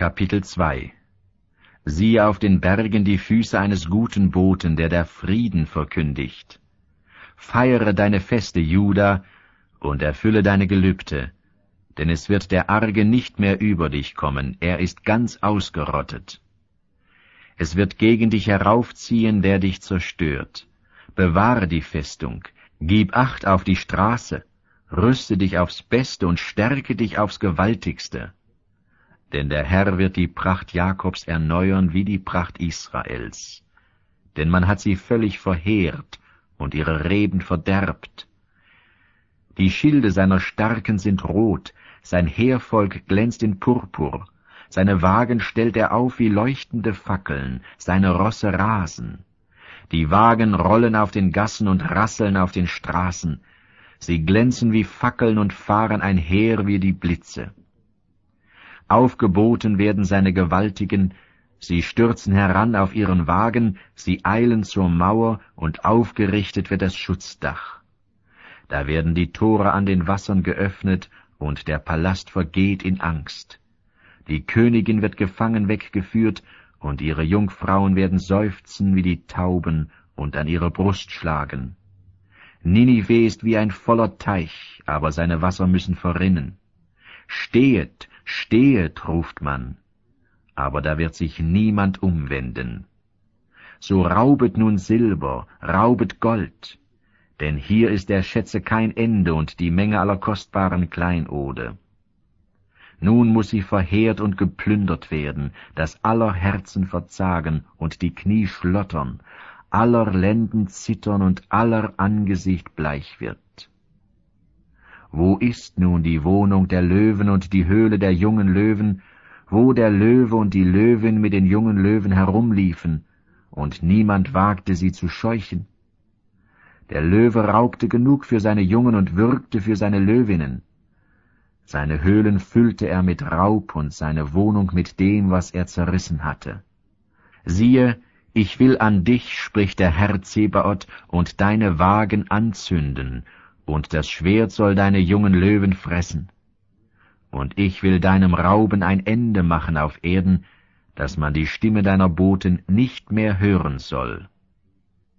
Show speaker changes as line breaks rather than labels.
Kapitel 2 Siehe auf den Bergen die Füße eines guten Boten, der Frieden verkündigt. Feiere deine Feste, Juda, und erfülle deine Gelübde, denn es wird der Arge nicht mehr über dich kommen, er ist ganz ausgerottet. Es wird gegen dich heraufziehen, der dich zerstört. Bewahre die Festung, gib Acht auf die Straße, rüste dich aufs Beste und stärke dich aufs Gewaltigste. Denn der Herr wird die Pracht Jakobs erneuern wie die Pracht Israels. Denn man hat sie völlig verheert und ihre Reben verderbt. Die Schilde seiner Starken sind rot, sein Heervolk glänzt in Purpur, seine Wagen stellt er auf wie leuchtende Fackeln, seine Rosse rasen. Die Wagen rollen auf den Gassen und rasseln auf den Straßen, sie glänzen wie Fackeln und fahren einher wie die Blitze. Aufgeboten werden seine Gewaltigen, sie stürzen heran auf ihren Wagen, sie eilen zur Mauer, und aufgerichtet wird das Schutzdach. Da werden die Tore an den Wassern geöffnet, und der Palast vergeht in Angst. Die Königin wird gefangen weggeführt, und ihre Jungfrauen werden seufzen wie die Tauben und an ihre Brust schlagen. Ninive ist wie ein voller Teich, aber seine Wasser müssen verrinnen. Stehet, stehet, ruft man, aber da wird sich niemand umwenden. So raubet nun Silber, raubet Gold, denn hier ist der Schätze kein Ende und die Menge aller kostbaren Kleinode. Nun muß sie verheert und geplündert werden, dass aller Herzen verzagen und die Knie schlottern, aller Lenden zittern und aller Angesicht bleich wird. Wo ist nun die Wohnung der Löwen und die Höhle der jungen Löwen, wo der Löwe und die Löwin mit den jungen Löwen herumliefen, und niemand wagte sie zu scheuchen? Der Löwe raubte genug für seine Jungen und würgte für seine Löwinnen. Seine Höhlen füllte er mit Raub und seine Wohnung mit dem, was er zerrissen hatte. Siehe, ich will an dich, spricht der Herr Zebaoth, und deine Wagen anzünden, und das Schwert soll deine jungen Löwen fressen. Und ich will deinem Rauben ein Ende machen auf Erden, dass man die Stimme deiner Boten nicht mehr hören soll.